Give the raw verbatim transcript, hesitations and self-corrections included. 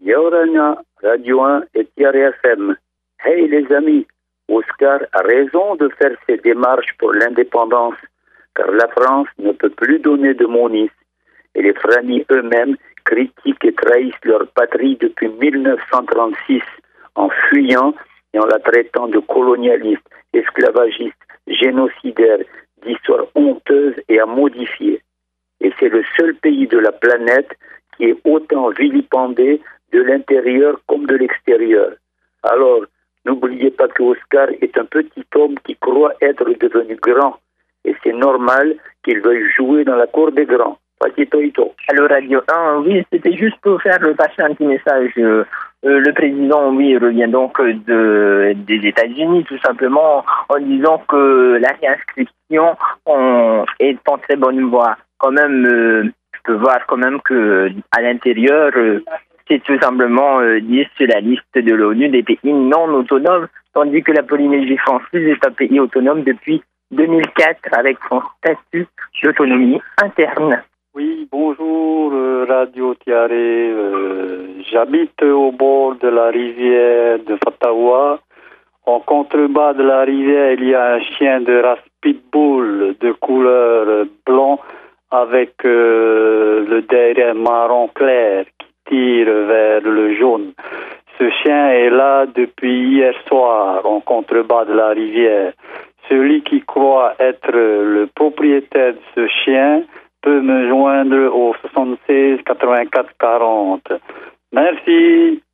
Yaorana, Radio un et Tiare F M. Hey les amis, Oscar a raison de faire ses démarches pour l'indépendance, car la France ne peut plus donner de monies. Et les Frani eux-mêmes critiquent et trahissent leur patrie depuis mille neuf cent trente-six en fuyant et en la traitant de colonialiste, esclavagiste, génocidaire, d'histoire honteuse et à modifier. Et c'est le seul pays de la planète qui est autant vilipendé de l'intérieur comme de l'extérieur. Alors, n'oubliez pas que Oscar est un petit homme qui croit être devenu grand. Et c'est normal qu'il veuille jouer dans la cour des grands. Alors, Radio un, oui, c'était juste pour faire passer un petit message. Euh, euh, le président, oui, revient donc de, des États-Unis, tout simplement, en disant que la réinscription on, est en très bonne voie. Quand même, euh, je peux voir quand même que à l'intérieur, euh, c'est tout simplement euh, dit sur la liste de l'ONU des pays non autonomes, tandis que la Polynésie française est un pays autonome depuis deux mille quatre avec son statut d'autonomie interne. Oui, bonjour euh, Radio Tiare. Euh, j'habite au bord de la rivière de Fatawa. En contrebas de la rivière, il y a un chien de race pitbull de couleur blanc avec euh, le derrière marron clair qui tire vers le jaune. Ce chien est là depuis hier soir en contrebas de la rivière. Celui qui croit être le propriétaire de ce chien peut me joindre au soixante-seize quatre-vingt-quatre quarante. Merci.